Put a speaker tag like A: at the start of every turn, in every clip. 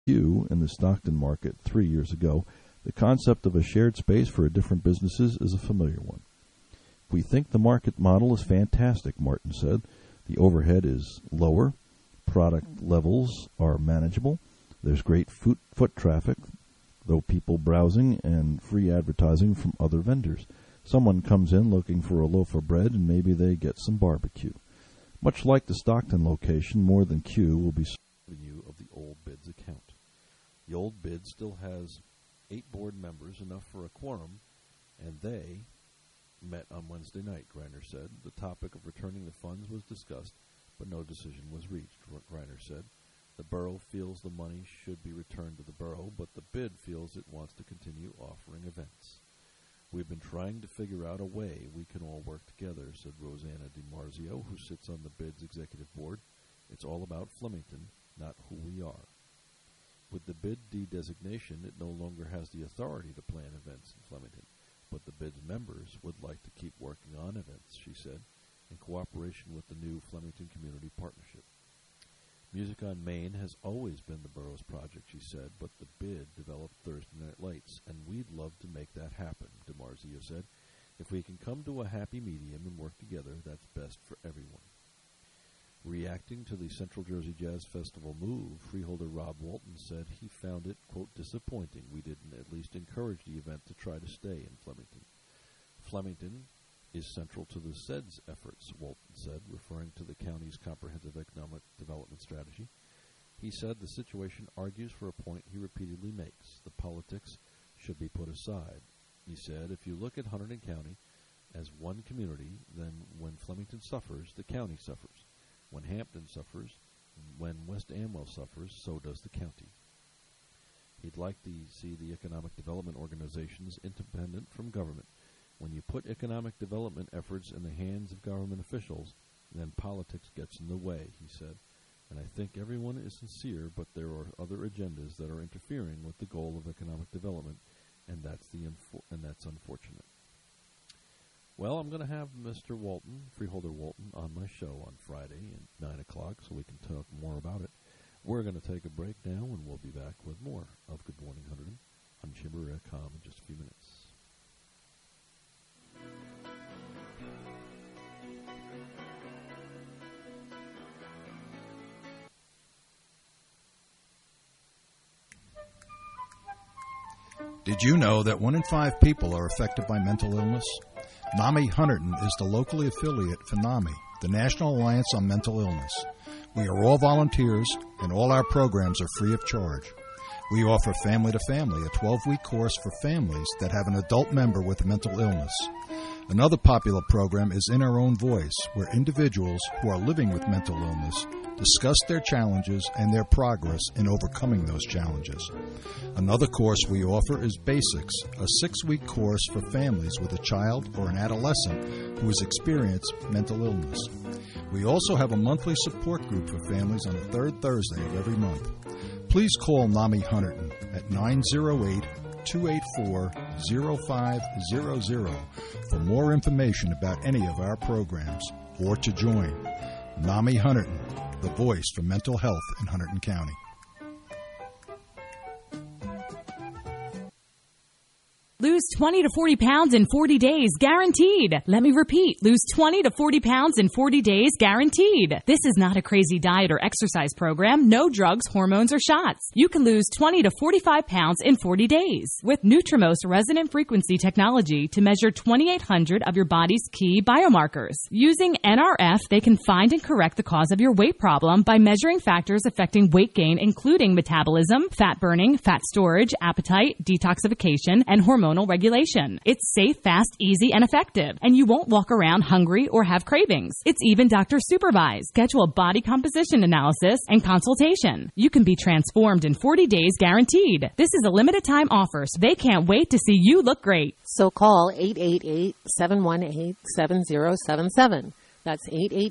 A: Q in the Stockton market 3 years ago, the concept of a shared space for different businesses is a familiar one. We think the market model is fantastic, Martin said. The overhead is lower, product levels are manageable, there's great foot traffic, though people browsing, and free advertising from other vendors. Someone comes in looking for a loaf of bread, and maybe they get some barbecue. Much like the Stockton location, More Than Q will be serving you of the Old Bids account. The Old Bid still has 8 board members, enough for a quorum, and they met on Wednesday night, Greiner said. The topic of returning the funds was discussed, but no decision was reached, Greiner said. The borough feels the money should be returned to the borough, but the bid feels it wants to continue offering events. We've been trying to figure out a way we can all work together, said Rosanna DiMarzio, who sits on the bid's executive board. It's all about Flemington, not who we are. With the bid de-designation, it no longer has the authority to plan events in Flemington, but the bid's members would like to keep working on events, she said, in cooperation with the new Flemington Community Partnership. Music on Main has always been the borough's project, she said, but the bid developed Thursday Night Lights, and we'd love to make that happen, DiMarzio said. If we can come to a happy medium and work together, that's best for everyone. Reacting to the Central Jersey Jazz Festival move, freeholder Rob Walton said he found it, quote, disappointing we didn't at least encourage the event to try to stay in Flemington. Flemington is central to the SEDS efforts, Walton said, referring to the county's comprehensive economic development strategy. He said the situation argues for a point he repeatedly makes. The politics should be put aside. He said, if you look at Hunterdon County as one community, then when Flemington suffers, the county suffers. When Hampton suffers, when West Amwell suffers, so does the county. He'd like to see the economic development organizations independent from government. When you put economic development efforts in the hands of government officials, then politics gets in the way, he said. And I think everyone is sincere, but there are other agendas that are interfering with the goal of economic development, and that's unfortunate. Well, I'm going to have Mr. Walton, Freeholder Walton, on my show on Friday at 9 o'clock so we can talk more about it. We're going to take a break now, and we'll be back with more of Good Morning Hunterdon on Chamber.com in just a few minutes.
B: Did you know that 1 in 5 people are affected by mental illness? NAMI Hunterdon is the locally affiliate for NAMI, the National Alliance on Mental Illness. We are all volunteers, and all our programs are free of charge. We offer Family to Family, a 12-week course for families that have an adult member with a mental illness. Another popular program is In Our Own Voice, where individuals who are living with mental illness discuss their challenges and their progress in overcoming those challenges. Another course we offer is Basics, a 6-week course for families with a child or an adolescent who has experienced mental illness. We also have a monthly support group for families on the third Thursday of every month. Please call NAMI Hunterdon at 908-284-0500 for more information about any of our programs or to join. NAMI Hunterdon, the voice for mental health in Hunterdon County.
C: Lose 20 to 40 pounds in 40 days, guaranteed. Let me repeat, lose 20 to 40 pounds in 40 days, guaranteed. This is not a crazy diet or exercise program. No drugs, hormones, or shots. You can lose 20 to 45 pounds in 40 days with Nutrimost resonant frequency technology to measure 2,800 of your body's key biomarkers. Using NRF, they can find and correct the cause of your weight problem by measuring factors affecting weight gain, including metabolism, fat burning, fat storage, appetite, detoxification, and hormonal regulation. It's safe, fast, easy, and effective, and you won't walk around hungry or have cravings. It's even doctor supervised. Schedule a body composition analysis and consultation. You can be transformed in 40 days guaranteed. This is a limited time offer, so they can't wait to see you look great.
D: So call 888-718-7077. That's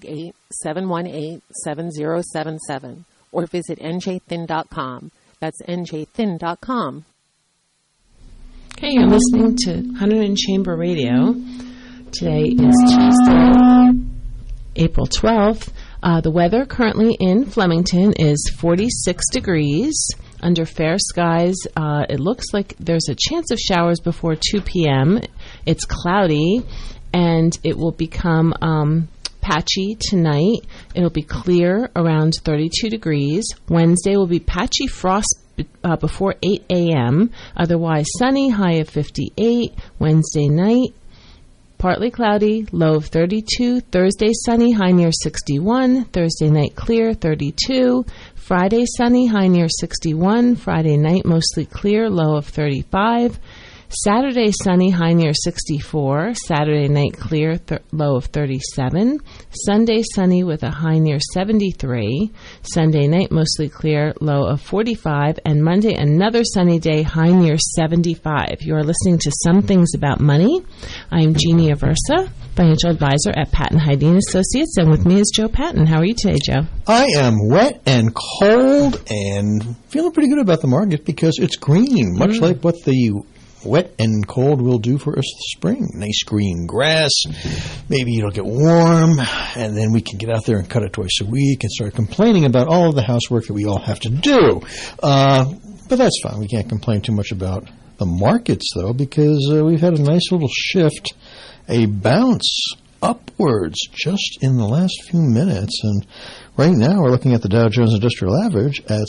D: 888-718-7077. Or visit njthin.com. That's njthin.com.
E: Okay, you're listening to Hunterdon Chamber Radio. Today is Tuesday, April 12th. The weather currently in Flemington is 46 degrees. Under fair skies, it looks like there's a chance of showers before 2 p.m. It's cloudy, and it will become patchy tonight. It'll be clear around 32 degrees. Wednesday will be patchy frost before 8 a.m. Otherwise sunny, high of 58. Wednesday night, partly cloudy, low of 32. Thursday sunny, high near 61. Thursday night clear, 32. Friday sunny, high near 61. Friday night mostly clear, low of 35. Saturday sunny, high near 64. Saturday night clear, low of 37. Sunday sunny with a high near 73. Sunday night mostly clear, low of 45. And Monday another sunny day, high near 75. You are listening to Some Things About Money. I'm Jeannie Aversa, financial advisor at Patton Hyde Associates, and with me is Joe Patton. How are you today, Joe?
B: I am wet and cold and feeling pretty good about the market because it's green, much like what the wet and cold will do for us this spring. Nice green grass. Maybe it'll get warm, and then we can get out there and cut it twice a week and start complaining about all of the housework that we all have to do. But that's fine. We can't complain too much about the markets, though, because we've had a nice little shift, a bounce upwards just in the last few minutes. And right now we're looking at the Dow Jones Industrial Average at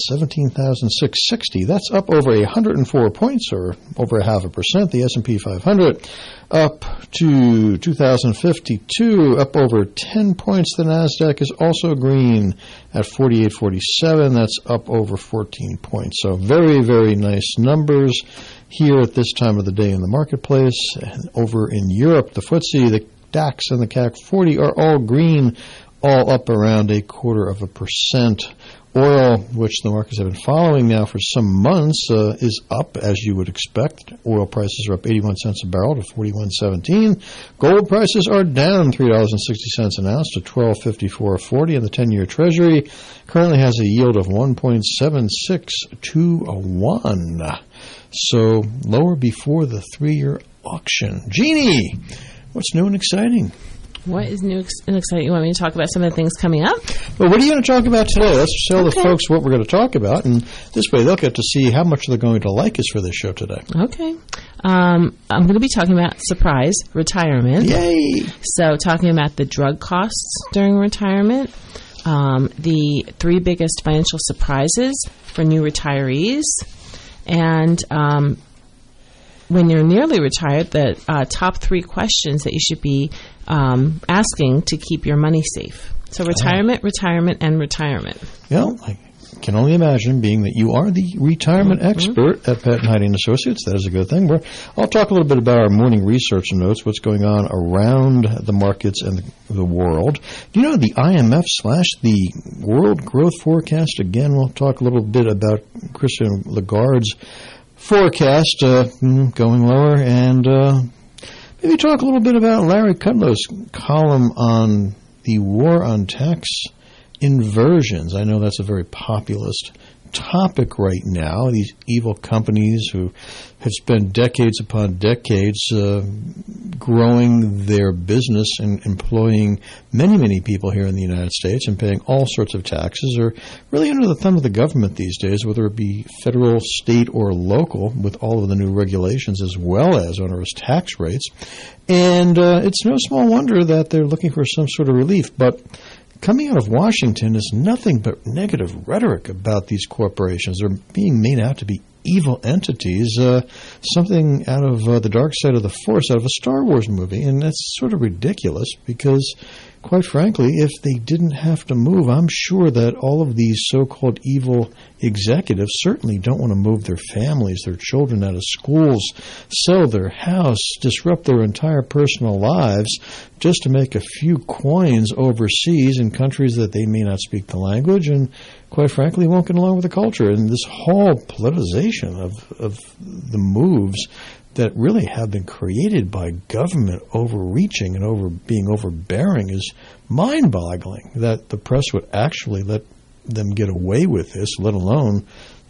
B: 17,660. That's up over 104 points, or over 0.5%. The S&P 500 up to 2,052, up over 10 points. The NASDAQ is also green at 4847. That's up over 14 points. So very, very nice numbers here at this time of the day in the marketplace. And over in Europe, the FTSE, the DAX, and the CAC 40 are all green, all up around 0.25%. Oil, which the markets have been following now for some months, is up, as you would expect. Oil prices are up 81 cents a barrel to $41.17. Gold prices are down $3.60 an ounce to $12.54.40, and the 10-year Treasury currently has a yield of 1.7621. So lower before the 3-year auction. Jeannie, what's new and exciting?
E: What is new and exciting? You want me to talk about some of the things coming up?
B: Well, what are you going to talk about today? Let's tell the folks what we're going to talk about, and this way they'll get to see how much they're going to like us for this show today.
E: Okay. I'm going to be talking about, surprise, retirement.
B: Yay!
E: So talking about the drug costs during retirement, the 3 biggest financial surprises for new retirees, and when you're nearly retired, the top 3 questions that you should be asking to keep your money safe. So retirement, and retirement. Well,
B: I can only imagine, being that you are the retirement expert at Patton Hyde Associates. That is a good thing. I'll talk a little bit about our morning research notes, what's going on around the markets and the world. Do you know the IMF / the World Growth Forecast? Again, we'll talk a little bit about Christine Lagarde's forecast going lower, and maybe talk a little bit about Larry Kudlow's column on the war on tax inversions. I know that's a very populist topic right now. These evil companies who have spent decades upon decades growing their business and employing many, many people here in the United States and paying all sorts of taxes are really under the thumb of the government these days, whether it be federal, state, or local, with all of the new regulations as well as onerous tax rates. And it's no small wonder that they're looking for some sort of relief. But coming out of Washington is nothing but negative rhetoric about these corporations. They're being made out to be evil entities, something out of the dark side of the Force, out of a Star Wars movie. And that's sort of ridiculous because, quite frankly, if they didn't have to move, I'm sure that all of these so-called evil executives certainly don't want to move their families, their children out of schools, sell their house, disrupt their entire personal lives just to make a few coins overseas in countries that they may not speak the language and, quite frankly, won't get along with the culture. And this whole politicization of the moves that really have been created by government overreaching and being overbearing is mind-boggling, that the press would actually let them get away with this, let alone,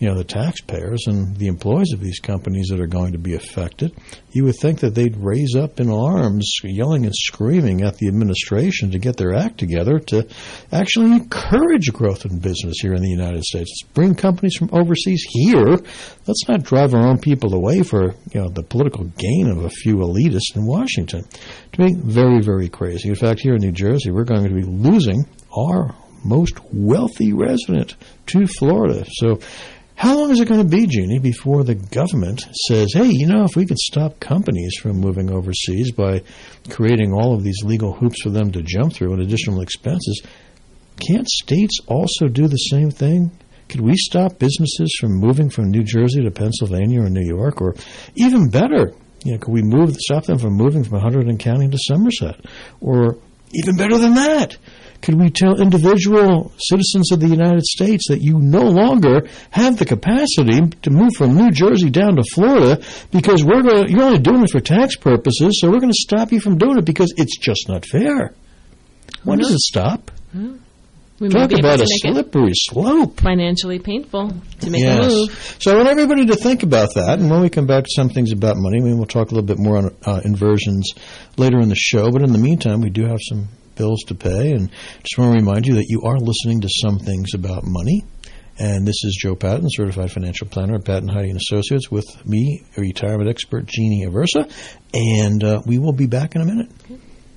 F: the taxpayers and the employees of these companies that are going to be affected. You would think that they'd raise up in arms, yelling and screaming at the administration to get their act together to actually encourage growth in business here in the United States. Let's bring companies from overseas here. Let's not drive our own people away for the political gain of a few elitists in Washington. To me, very, very crazy. In fact, here in New Jersey, we're going to be losing our most wealthy resident to Florida. So how long is it going to be, Jeannie, before the government says, hey, if we could stop companies from moving overseas by creating all of these legal hoops for them to jump through and additional expenses, can't states also do the same thing? Could we stop businesses from moving from New Jersey to Pennsylvania or New York? Or even better, could we stop them from moving from Hunterdon County to Somerset? Or even better than that, could we tell individual citizens of the United States that you no longer have the capacity to move from New Jersey down to Florida because you're only doing it for tax purposes, so we're going to stop you from doing it because it's just not fair? When does it stop?
E: We
F: Talk about a slippery slope.
E: Financially painful to make a move.
F: So I want everybody to think about that. And when we come back to some things about money, we'll talk a little bit more on inversions later in the show. But in the meantime, we do have some bills to pay. And just want to remind you that you are listening to Some Things About Money. And this is Joe Patton, Certified Financial Planner at Patton, Heide & Associates, with me, retirement expert Jeannie Aversa. And we will be back in a minute.
E: Okay.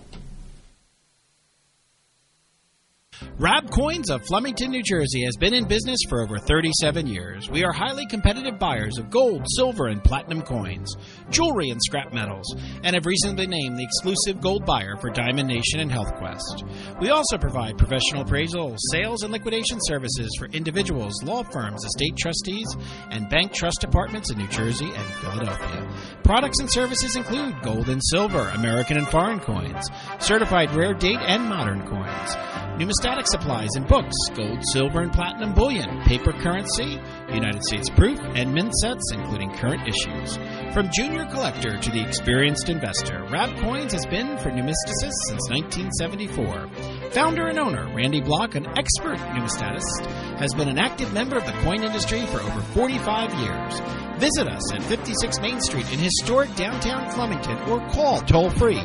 G: Rab Coins of Flemington, New Jersey has been in business for over 37 years. We are highly competitive buyers of gold, silver, and platinum coins, jewelry, and scrap metals, and have recently been named the exclusive gold buyer for Diamond Nation and HealthQuest. We also provide professional appraisal, sales, and liquidation services for individuals, law firms, estate trustees, and bank trust departments in New Jersey and Philadelphia. Products and services include gold and silver, American and foreign coins, certified rare date and modern coins, numismatic supplies and books, gold, silver, and platinum bullion, paper currency, United States proof, and mint sets, including current issues. From junior collector to the experienced investor, Rab Coins has been for numisticists since 1974. Founder and owner Randy Block, an expert numismatist, has been an active member of the coin industry for over 45 years. Visit us at 56 Main Street in historic downtown Flemington or call toll-free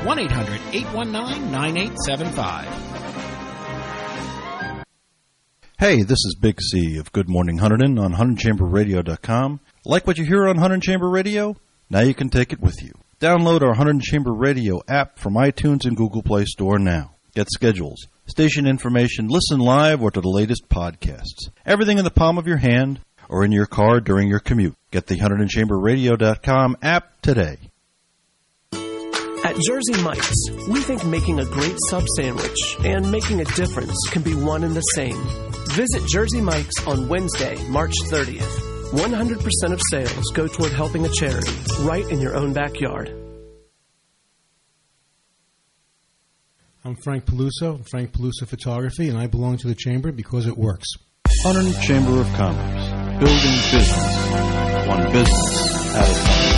G: 1-800-819-9875.
A: Hey, this is Big C of Good Morning Hunterdon on HunterdonChamberRadio.com. Like what you hear on Hunterdon Chamber Radio? Now you can take it with you. Download our Hunterdon Chamber Radio app from iTunes and Google Play Store now. Get schedules, station information, listen live, or to the latest podcasts. Everything in the palm of your hand or in your car during your commute. Get the HunterdonChamberRadio.com app today.
H: At Jersey Mike's, we think making a great sub sandwich and making a difference can be one and the same. Visit Jersey Mike's on Wednesday, March 30th. 100% of sales go toward helping a charity right in your own backyard.
I: I'm Frank Peluso, Frank Peluso Photography, and I belong to the Chamber because it works.
A: Hunterdon Chamber of Commerce, building business, one business at a time.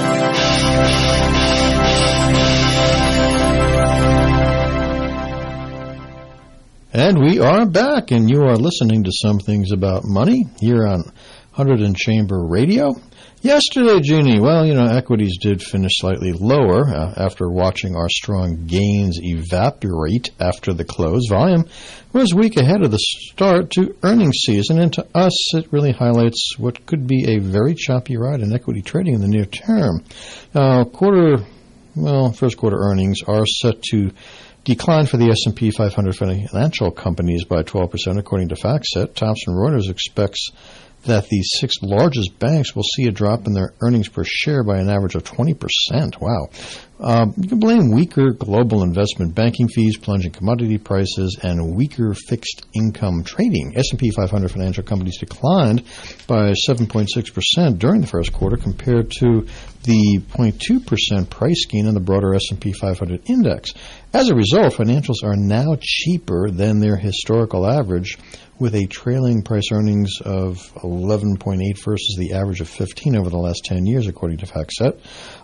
F: And we are back, and you are listening to Some Things About Money here on Hunterdon Chamber Radio. Yesterday, Jeannie, equities did finish slightly lower after watching our strong gains evaporate after the close. Volume was weak ahead of the start to earnings season, and to us, it really highlights what could be a very choppy ride in equity trading in the near term. First quarter earnings are set to decline for the S&P 500 financial companies by 12%, according to FactSet. Thomson Reuters expects that the six largest banks will see a drop in their earnings per share by an average of 20%. Wow. You can blame weaker global investment banking fees, plunging commodity prices, and weaker fixed income trading. S&P 500 financial companies declined by 7.6% during the first quarter compared to the 0.2% price gain in the broader S&P 500 index. As a result, financials are now cheaper than their historical average, with a trailing price earnings of 11.8 versus the average of 15 over the last 10 years, according to FactSet.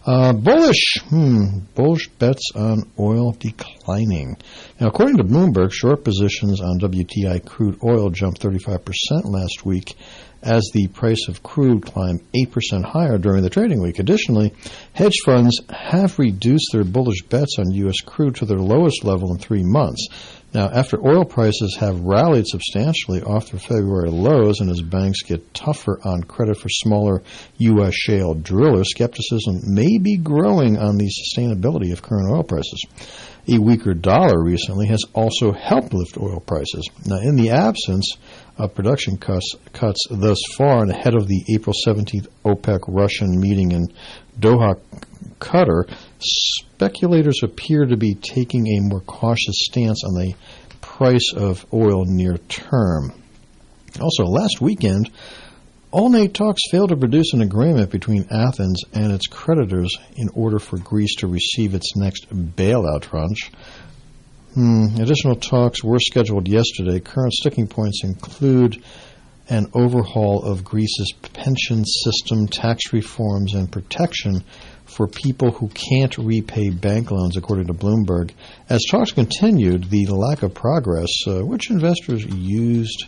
F: Bullish bets on oil declining. Now, according to Bloomberg, short positions on WTI crude oil jumped 35% last week as the price of crude climbed 8% higher during the trading week. Additionally, hedge funds have reduced their bullish bets on U.S. crude to their lowest level in 3 months. Now, after oil prices have rallied substantially off their February lows and as banks get tougher on credit for smaller U.S. shale drillers, skepticism may be growing on the sustainability of current oil prices. A weaker dollar recently has also helped lift oil prices. Now, in the absence of production cuts thus far and ahead of the April 17th OPEC Russian meeting in Doha, Qatar, speculators appear to be taking a more cautious stance on the price of oil near term. Also, last weekend, all-night talks failed to produce an agreement between Athens and its creditors in order for Greece to receive its next bailout tranche. Additional talks were scheduled yesterday. Current sticking points include an overhaul of Greece's pension system, tax reforms, and protection for people who can't repay bank loans, according to Bloomberg. As talks continued, the lack of progress, which investors used,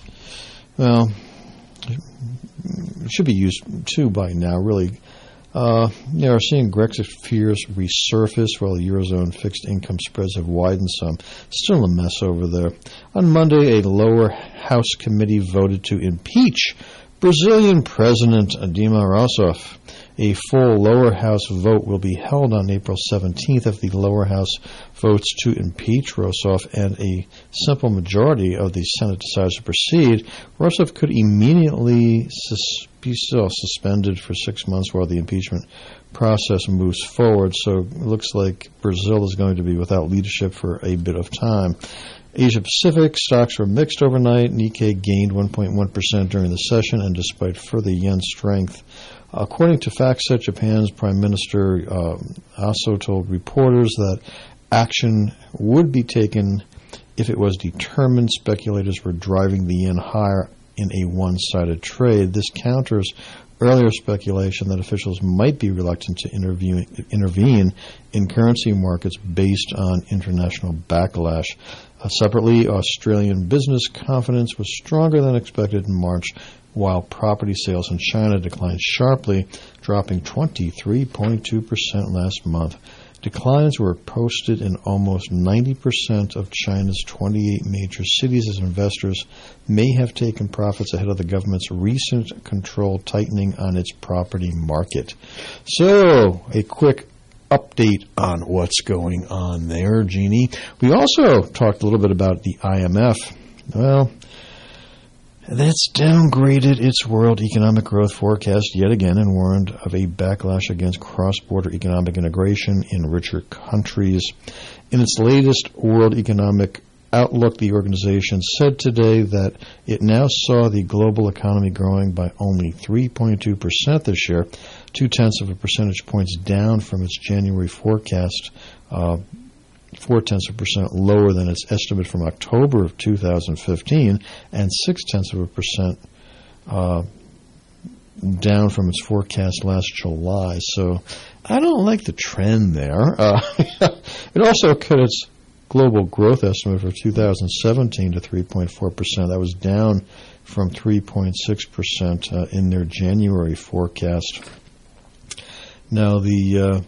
F: should be used too by now, really. They are seeing Brexit fears resurface while the Eurozone fixed income spreads have widened some. Still a mess over there. On Monday, a lower house committee voted to impeach Brazilian President Dilma Rousseff. A full lower house vote will be held on April 17th if the lower house votes to impeach Rousseff and a simple majority of the Senate decides to proceed. Rousseff could immediately be suspended for 6 months while the impeachment process moves forward. So it looks like Brazil is going to be without leadership for a bit of time. Asia Pacific stocks were mixed overnight. Nikkei gained 1.1% during the session, and despite further yen strength. According to FactSet, Japan's Prime Minister also told reporters that action would be taken if it was determined speculators were driving the yen higher in a one-sided trade. This counters earlier speculation that officials might be reluctant to intervene in currency markets based on international backlash. Separately, Australian business confidence was stronger than expected in March, while property sales in China declined sharply, dropping 23.2% last month. Declines were posted in almost 90% of China's 28 major cities as investors may have taken profits ahead of the government's recent control tightening on its property market. So, a quick update on what's going on there, Jeannie. We also talked a little bit about the IMF. Well, that's downgraded its world economic growth forecast yet again and warned of a backlash against cross-border economic integration in richer countries. In its latest World Economic Outlook, the organization said today that it now saw the global economy growing by only 3.2% this year, 0.2 percentage points down from its January forecast, 0.4% lower than its estimate from October of 2015, and 0.6% down from its forecast last July. So I don't like the trend there. It also cut its global growth estimate for 2017 to 3.4%. That was down from 3.6% in their January forecast. Now, the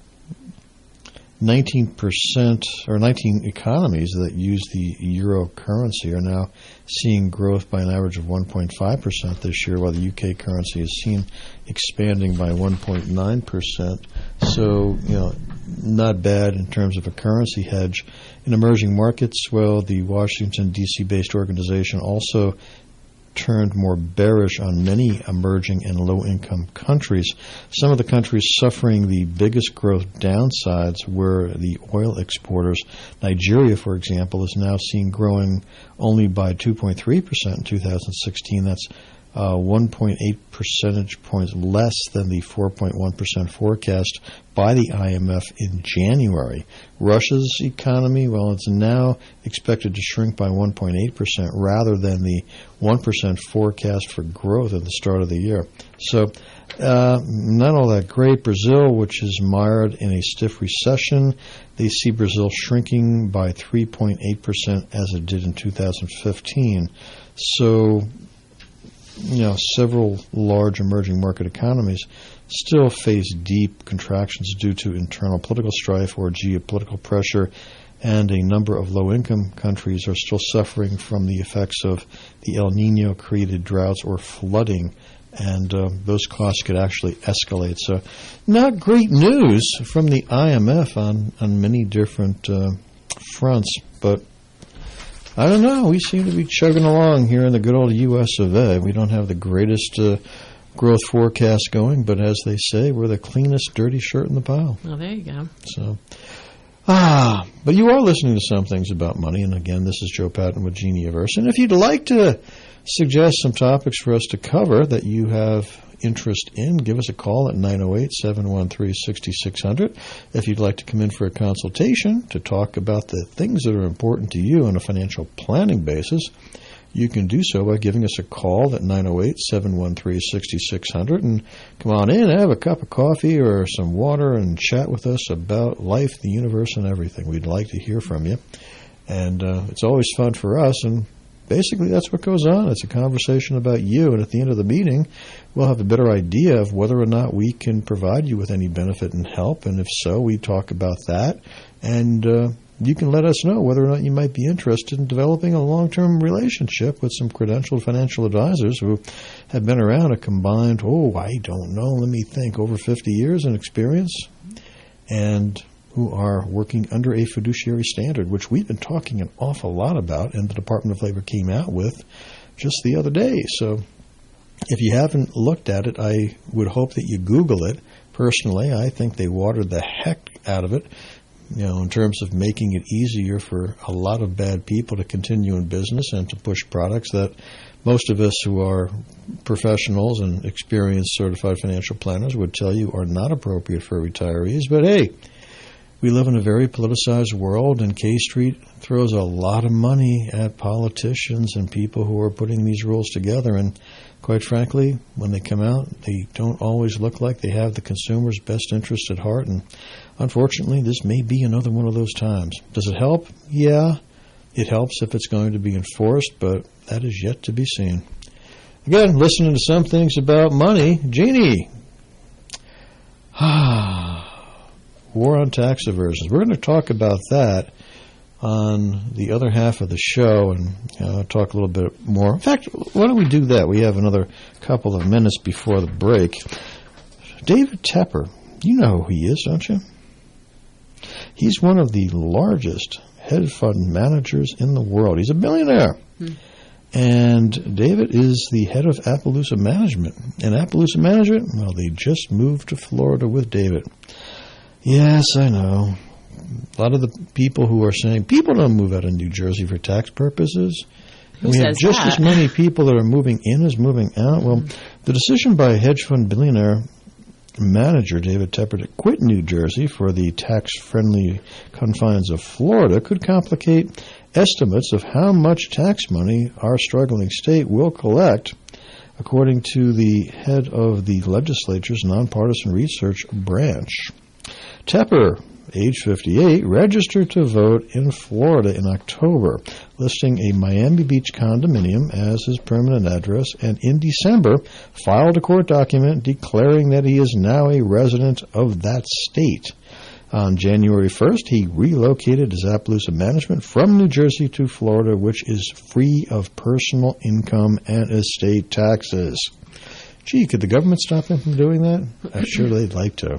F: 19% or 19 economies that use the euro currency are now seeing growth by an average of 1.5% this year, while the UK currency is seen expanding by 1.9%. So, not bad in terms of a currency hedge. In emerging markets, well, the Washington, D.C.-based organization also turned more bearish on many emerging and low-income countries. Some of the countries suffering the biggest growth downsides were the oil exporters. Nigeria, for example, is now seen growing only by 2.3% in 2016. That's 1.8 percentage points less than the 4.1% forecast by the IMF in January. Russia's economy, well, it's now expected to shrink by 1.8% rather than the 1% forecast for growth at the start of the year. So, not all that great. Brazil, which is mired in a stiff recession, they see Brazil shrinking by 3.8% as it did in 2015. So, several large emerging market economies still face deep contractions due to internal political strife or geopolitical pressure, and a number of low-income countries are still suffering from the effects of the El Nino-created droughts or flooding, and those costs could actually escalate. So not great news from the IMF on many different fronts, but I don't know. We seem to be chugging along here in the good old U.S. of A. We don't have the greatest growth forecast going, but as they say, we're the cleanest dirty shirt in the pile.
E: Oh, there you go.
F: So, but you are listening to Some Things About Money, and again, this is Joe Patton with Geniaverse. And if you'd like to suggest some topics for us to cover that you have interest in, give us a call at 908-713-6600. If you'd like to come in for a consultation to talk about the things that are important to you on a financial planning basis, you can do so by giving us a call at 908-713-6600 and come on in, have a cup of coffee or some water and chat with us about life, the universe, and everything. We'd like to hear from you. And it's always fun for us, and basically that's what goes on. It's a conversation about you, and at the end of the meeting, we'll have a better idea of whether or not we can provide you with any benefit and help, and if so, we talk about that, and you can let us know whether or not you might be interested in developing a long-term relationship with some credentialed financial advisors who have been around a combined, let me think, over 50 years in experience, and who are working under a fiduciary standard, which we've been talking an awful lot about, and the Department of Labor came out with just the other day. So if you haven't looked at it, I would hope that you Google it. Personally, I think they watered the heck out of it, in terms of making it easier for a lot of bad people to continue in business and to push products that most of us who are professionals and experienced certified financial planners would tell you are not appropriate for retirees. But hey, we live in a very politicized world, and K Street throws a lot of money at politicians and people who are putting these rules together. And quite frankly, when they come out, they don't always look like they have the consumer's best interest at heart. And unfortunately, this may be another one of those times. Does it help? Yeah, it helps if it's going to be enforced, but that is yet to be seen. Again, listening to Some Things About Money. Jeannie. War on tax aversions. We're going to talk about that on the other half of the show and talk a little bit more. In fact, why don't we do that? We have another couple of minutes before the break. David Tepper, you know who he is, don't you? He's one of the largest hedge fund managers in the world. He's a billionaire. And David is the head of Appaloosa Management. And Appaloosa Management, well, they just moved to Florida with David. Yes, I know. A lot of the people who are saying people don't move out of New Jersey for tax purposes.
E: Who
F: we have
E: says
F: just
E: that?
F: as many people that are moving in as moving out. Well, the decision by hedge fund billionaire manager David Tepper to quit New Jersey for the tax-friendly confines of Florida could complicate estimates of how much tax money our struggling state will collect, according to the head of the legislature's nonpartisan research branch. Tepper, age 58, registered to vote in Florida in October, listing a Miami Beach condominium as his permanent address, and in December filed a court document declaring that he is now a resident of that state. On January 1st, he relocated his Appaloosa Management from New Jersey to Florida, which is free of personal income and estate taxes. Gee, could the government stop him from doing that? I'm sure they'd like to.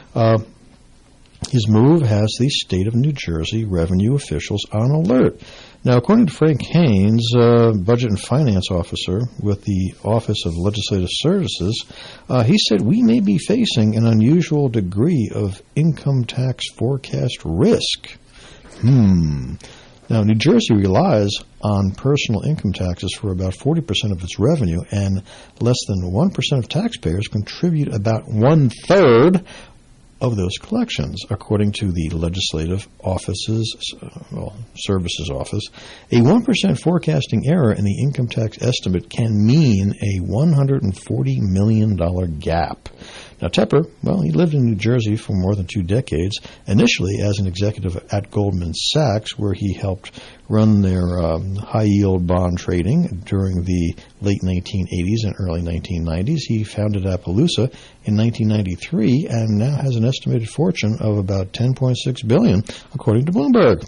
F: His move has the state of New Jersey revenue officials on alert. Now, according to Frank Haynes, Budget and Finance Officer with the Office of Legislative Services, he said we may be facing an unusual degree of income tax forecast risk. Now, New Jersey relies on personal income taxes for about 40% of its revenue, and less than 1% of taxpayers contribute about one-third of those collections, according to the Legislative Services Office. A 1% forecasting error in the income tax estimate can mean a $140 million gap. Now, Tepper, well, he lived in New Jersey for more than 2 decades, initially as an executive at Goldman Sachs, where he helped run their high-yield bond trading during the late 1980s and early 1990s. He founded Appaloosa in 1993 and now has an estimated fortune of about $10.6 billion, according to Bloomberg.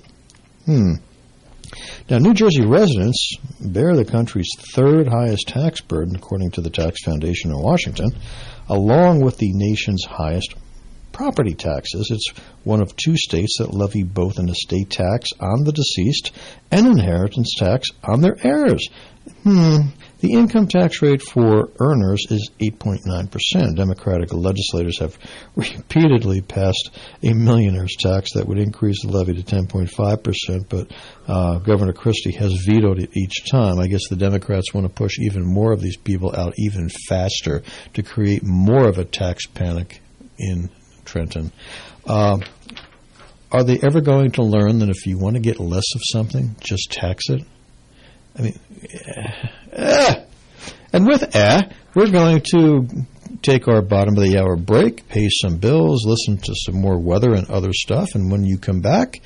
F: Now, New Jersey residents bear the country's third highest tax burden, according to the Tax Foundation in Washington, along with the nation's highest property taxes. It's one of 2 states that levy both an estate tax on the deceased and inheritance tax on their heirs. The income tax rate for earners is 8.9%. Democratic legislators have repeatedly passed a millionaire's tax that would increase the levy to 10.5%, but Governor Christie has vetoed it each time. I guess the Democrats want to push even more of these people out even faster to create more of a tax panic in Trenton. Are they ever going to learn that if you want to get less of something, just tax it? I mean, and with we're going to take our bottom of the hour break, pay some bills, listen to some more weather and other stuff, and when we come back,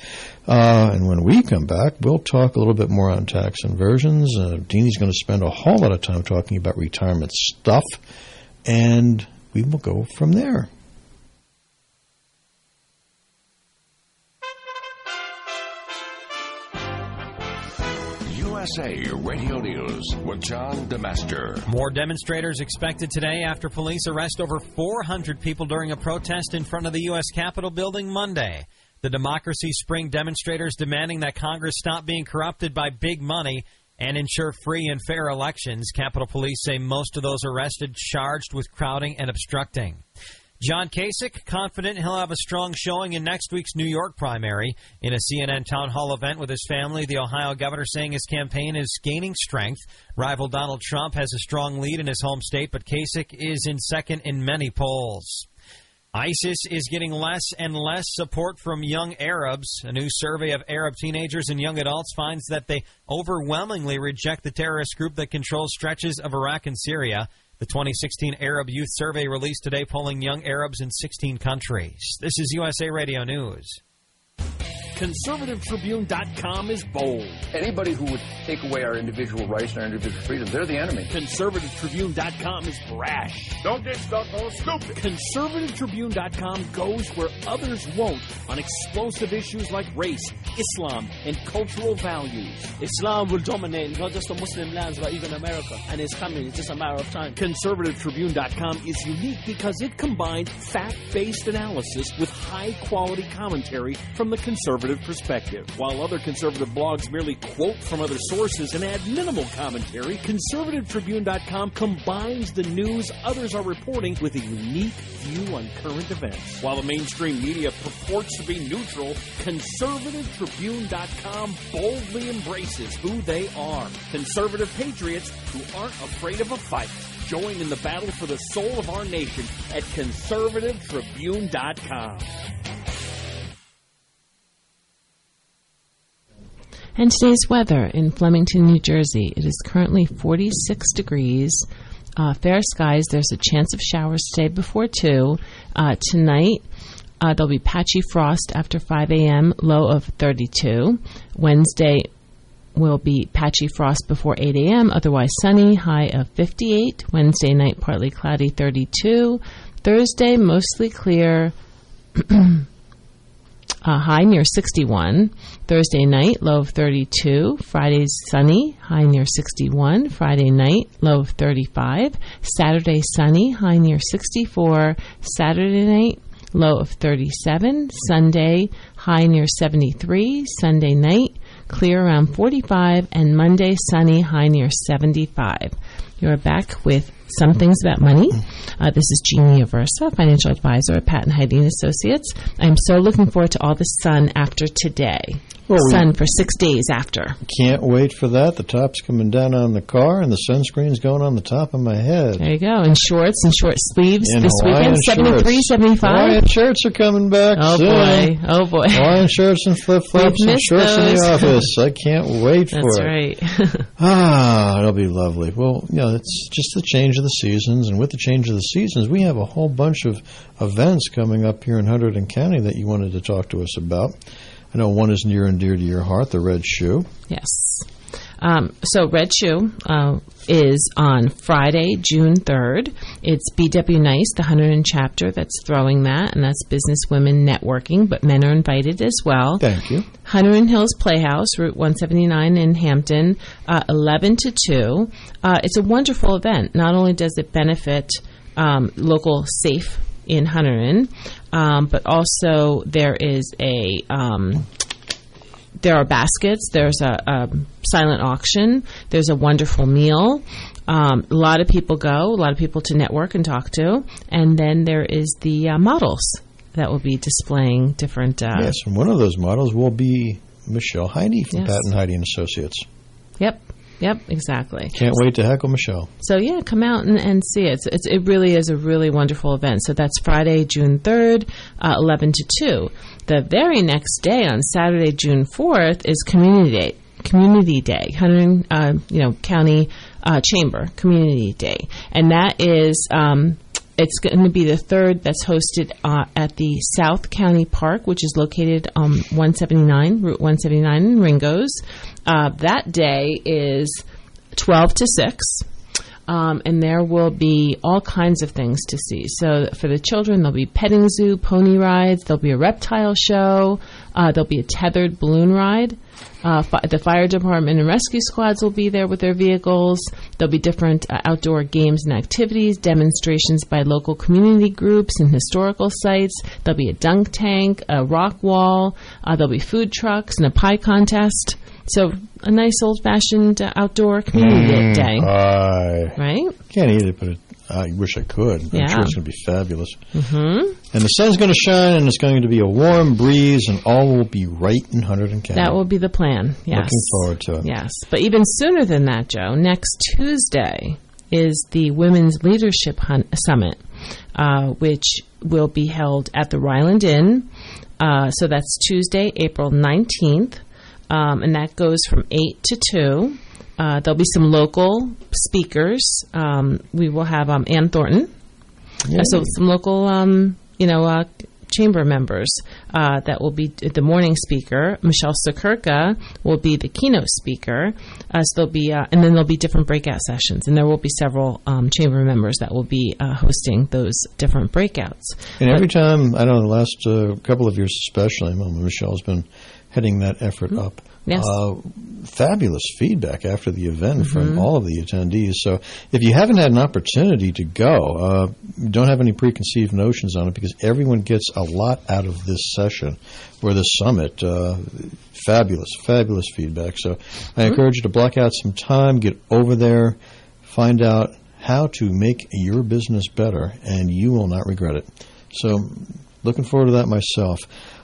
F: we'll talk a little bit more on tax inversions. Deanie's going to spend a whole lot of time talking about retirement stuff, and we will go from there.
J: USA Radio News with John DeMaster.
K: More demonstrators expected today after police arrest over 400 people during a protest in front of the U.S. Capitol building Monday. The Democracy Spring demonstrators demanding that Congress stop being corrupted by big money and ensure free and fair elections. Capitol Police say most of those arrested charged with crowding and obstructing. John Kasich, confident he'll have a strong showing in next week's New York primary. In a CNN town hall event with his family, the Ohio governor saying his campaign is gaining strength. Rival Donald Trump has a strong lead in his home state, but Kasich is in second in many polls. ISIS is getting less and less support from young Arabs. A new survey of Arab teenagers and young adults finds that they overwhelmingly reject the terrorist group that controls stretches of Iraq and Syria. The 2016 Arab Youth Survey released today polling young Arabs in 16 countries. This is USA Radio News.
L: ConservativeTribune.com is bold.
M: Anybody who would take away our individual rights and our individual freedoms, they're the enemy.
L: ConservativeTribune.com is brash.
N: Don't get stuck on stupid.
L: ConservativeTribune.com goes where others won't on explosive issues like race, Islam, and cultural values.
O: Islam will dominate not just the Muslim lands, but even America. And it's coming. It's just a matter of time.
L: ConservativeTribune.com is unique because it combines fact-based analysis with high-quality commentary from the conservative perspective. While other conservative blogs merely quote from other sources and add minimal commentary, ConservativeTribune.com combines the news others are reporting with a unique view on current events. While the mainstream media purports to be neutral, ConservativeTribune.com boldly embraces who they are. Conservative patriots who aren't afraid of a fight. Join in the battle for the soul of our nation at ConservativeTribune.com.
E: And today's weather in Flemington, New Jersey. It is currently 46 degrees. Fair skies. There's a chance of showers today before 2. Tonight, there'll be patchy frost after 5 a.m., low of 32. Wednesday will be patchy frost before 8 a.m., otherwise sunny, high of 58. Wednesday night, partly cloudy, 32. Thursday, mostly clear, high near 61. Thursday night, low of 32. Friday sunny, high near 61. Friday night, low of 35. Saturday sunny, high near 64. Saturday night, low of 37. Sunday, high near 73. Sunday night, clear around 45. And Monday, sunny, high near 75. You're back with Some Things About Money. This is Jeannie Aversa, financial advisor at Patton Hyde & Associates. I'm so looking forward to all the sun after today. sun for 6 days after.
F: Can't wait for that. The top's coming down on the car, and the sunscreen's going on the top of my head.
E: There you go. And shorts and short sleeves
F: and
E: this
F: Hawaiian
E: weekend, 73,
F: shorts.
E: 75.
F: Hawaiian shirts are coming back soon.
E: Oh, boy.
F: Hawaiian shirts and flip-flops and shorts in the office. I can't wait for it.
E: That's right.
F: It'll be lovely. Well, it's just the change of the seasons, and with the change of the seasons, we have a whole bunch of events coming up here in Hunterdon County that you wanted to talk to us about. I know one is near and dear to your heart, the Red Shoe.
E: Yes. So Red Shoe is on Friday, June 3rd. It's BW Nice, the Hunterdon chapter, that's throwing that, and that's business women networking, but men are invited as well.
F: Thank you.
E: Hunterdon Hills Playhouse, Route 179 in Hampton, 11 to 2. It's a wonderful event. Not only does it benefit local SAFE in Hunterdon, but also there are baskets, there's a silent auction, there's a wonderful meal, a lot of people go, a lot of people to network and talk to, and then there is the models that will be displaying different...
F: yes, and one of those models will be Michelle Heide from Patton Heide & Associates.
E: Yep, exactly.
F: Can't wait to heckle Michelle.
E: So, come out and see it. It really is a really wonderful event. So that's Friday, June 3rd, 11 to 2. The very next day, on Saturday, June 4th, is Community Day, Hunterdon County Chamber Community Day. And that is... it's going to be the third that's hosted at the South County Park, which is located on Route 179 in Ringo's. That day is 12 to 6, and there will be all kinds of things to see. So for the children, there'll be petting zoo, pony rides, there'll be a reptile show, there'll be a tethered balloon ride. The fire department and rescue squads will be there with their vehicles. There'll be different outdoor games and activities, demonstrations by local community groups and historical sites. There'll be a dunk tank, a rock wall. There'll be food trucks and a pie contest. So a nice old-fashioned outdoor community day. Right?
F: Can't eat it, but I wish I could. I'm sure it's going to be fabulous.
E: Mm-hmm.
F: And the sun's going to shine, and it's going to be a warm breeze, and all will be right in Hunterdon County.
E: That will be the plan, yes.
F: Looking forward to it.
E: Yes. But even sooner than that, Joe, next Tuesday is the Women's Leadership Summit, which will be held at the Ryland Inn. So that's Tuesday, April 19th. And that goes from 8 to 2. There'll be some local speakers. We will have Ann Thornton. So some local, chamber members that will be the morning speaker. Michelle Sakurka will be the keynote speaker. So there'll be, and then there'll be different breakout sessions. And there will be several chamber members that will be hosting those different breakouts.
F: And every time, I know the last couple of years especially, Michelle's been heading that effort up.
E: Yes.
F: Fabulous feedback after the event from all of the attendees. So if you haven't had an opportunity to go, don't have any preconceived notions on it, because everyone gets a lot out of this session or this summit. Fabulous feedback. So I encourage you to block out some time, get over there, find out how to make your business better, and you will not regret it. So looking forward to that myself.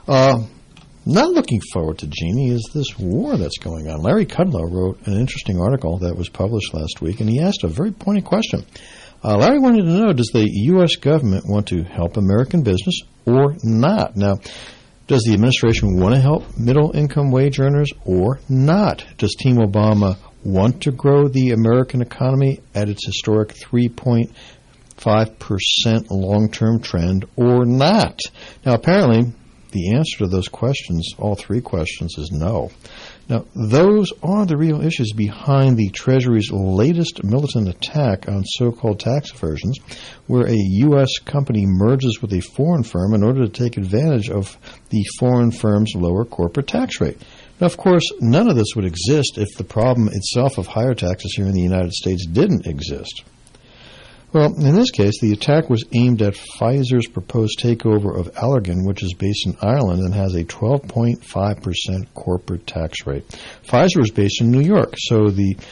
F: Not looking forward to, Jeannie, is this war that's going on. Larry Kudlow wrote an interesting article that was published last week, and he asked a very pointed question. Larry wanted to know, does the U.S. government want to help American business or not? Now, does the administration want to help middle-income wage earners or not? Does Team Obama want to grow the American economy at its historic 3.5% long-term trend or not? Now, apparently, the answer to those questions, all three questions, is no. Now, those are the real issues behind the Treasury's latest militant attack on so-called tax aversions, where a U.S. company merges with a foreign firm in order to take advantage of the foreign firm's lower corporate tax rate. Now, of course, none of this would exist if the problem itself of higher taxes here in the United States didn't exist. Well, in this case, the attack was aimed at Pfizer's proposed takeover of Allergan, which is based in Ireland and has a 12.5% corporate tax rate. Pfizer is based in New York, so the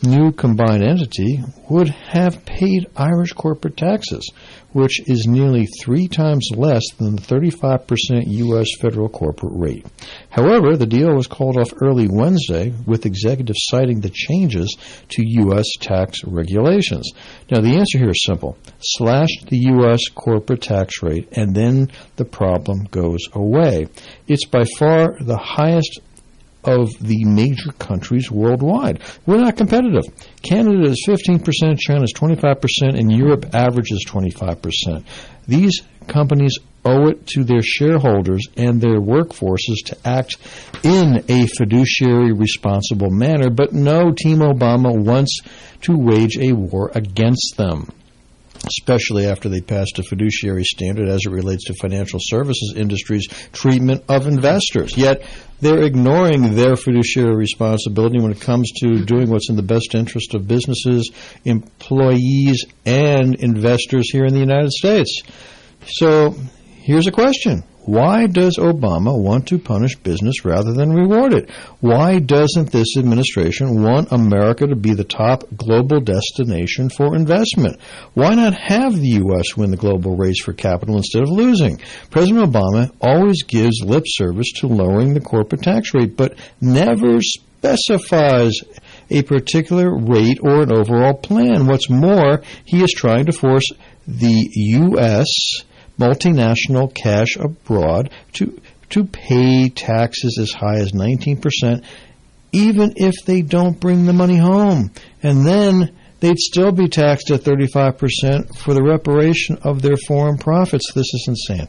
F: new combined entity would have paid Irish corporate taxes, which is nearly 3 times less than the 35% U.S. federal corporate rate. However, the deal was called off early Wednesday, with executives citing the changes to U.S. tax regulations. Now, the answer here is simple. Slash the U.S. corporate tax rate, and then the problem goes away. It's by far the highest of the major countries worldwide. We're not competitive. Canada is 15%, China is 25%, and Europe averages 25%. These companies owe it to their shareholders and their workforces to act in a fiduciary responsible manner, but no, Team Obama wants to wage a war against them, especially after they passed a fiduciary standard as it relates to financial services industry's treatment of investors. Yet they're ignoring their fiduciary responsibility when it comes to doing what's in the best interest of businesses, employees, and investors here in the United States. So here's a question. Why does Obama want to punish business rather than reward it? Why doesn't this administration want America to be the top global destination for investment? Why not have the U.S. win the global race for capital instead of losing? President Obama always gives lip service to lowering the corporate tax rate, but never specifies a particular rate or an overall plan. What's more, he is trying to force the U.S. multinational cash abroad to pay taxes as high as 19%, even if they don't bring the money home. And then they'd still be taxed at 35% for the reparation of their foreign profits. This is insane.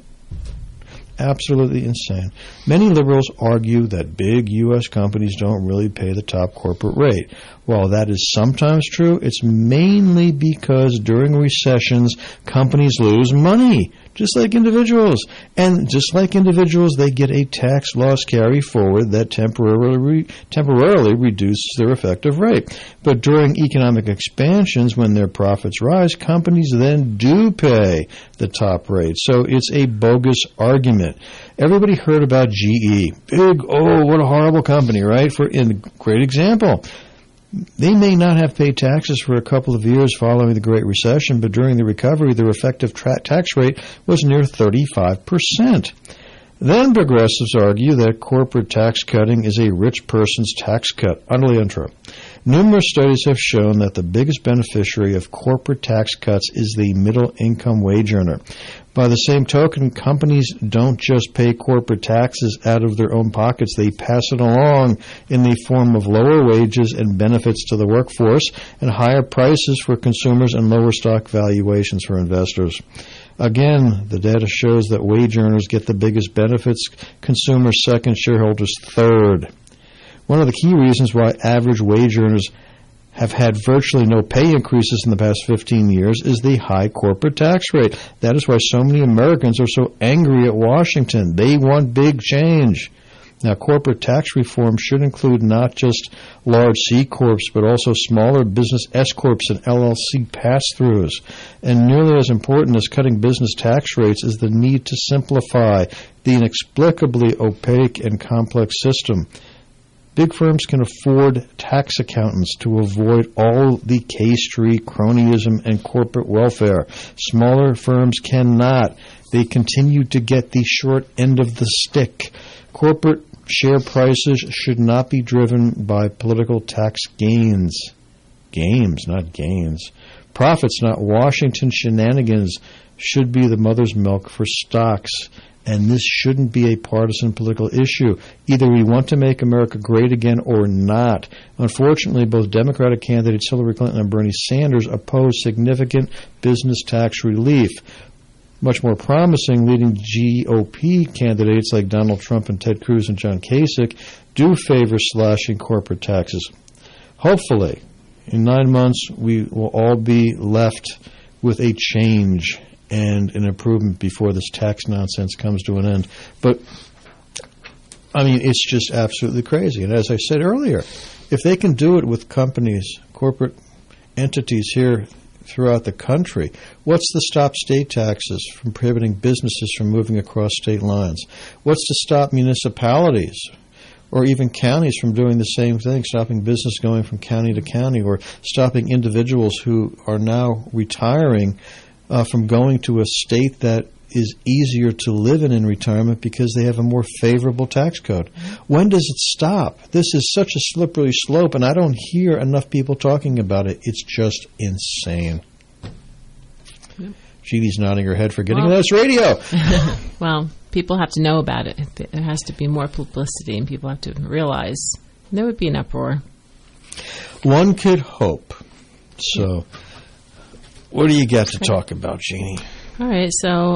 F: Absolutely insane. Many liberals argue that big U.S. companies don't really pay the top corporate rate. While that is sometimes true, it's mainly because during recessions, companies lose money, just like individuals. And just like individuals, they get a tax loss carry forward that temporarily reduces their effective rate. But during economic expansions, when their profits rise, companies then do pay the top rate. So it's a bogus argument. Everybody heard about GE. Big, oh, what a horrible company, right? Great example. They may not have paid taxes for a couple of years following the Great Recession, but during the recovery, their effective tax rate was near 35%. Then progressives argue that corporate tax cutting is a rich person's tax cut. Utterly untrue. Numerous studies have shown that the biggest beneficiary of corporate tax cuts is the middle-income wage earner. By the same token, companies don't just pay corporate taxes out of their own pockets. They pass it along in the form of lower wages and benefits to the workforce and higher prices for consumers and lower stock valuations for investors. Again, the data shows that wage earners get the biggest benefits, consumers second, shareholders third. One of the key reasons why average wage earners have had virtually no pay increases in the past 15 years is the high corporate tax rate. That is why so many Americans are so angry at Washington. They want big change. Now, corporate tax reform should include not just large C Corps, but also smaller business S Corps and LLC pass-throughs. And nearly as important as cutting business tax rates is the need to simplify the inexplicably opaque and complex system. Big firms can afford tax accountants to avoid all the K-Street cronyism and corporate welfare. Smaller firms cannot. They continue to get the short end of the stick. Corporate share prices should not be driven by political tax gains. Games, not gains. Profits, not Washington shenanigans, should be the mother's milk for stocks. And this shouldn't be a partisan political issue. Either we want to make America great again or not. Unfortunately, both Democratic candidates Hillary Clinton and Bernie Sanders oppose significant business tax relief. Much more promising, leading GOP candidates like Donald Trump and Ted Cruz and John Kasich do favor slashing corporate taxes. Hopefully, in 9 months, we will all be left with a change and an improvement before this tax nonsense comes to an end. But, I mean, it's just absolutely crazy. And as I said earlier, if they can do it with companies, corporate entities here throughout the country, what's to stop state taxes from prohibiting businesses from moving across state lines? What's to stop municipalities or even counties from doing the same thing, stopping business going from county to county, or stopping individuals who are now retiring from going to a state that is easier to live in retirement because they have a more favorable tax code. When does it stop? This is such a slippery slope, and I don't hear enough people talking about it. It's just insane. Yep. Jeannie's nodding her head for getting on this radio.
E: Well, people have to know about it. There has to be more publicity, and people have to realize there would be an uproar.
F: One could hope. So, what do you got to talk about, Jeannie?
E: All right, so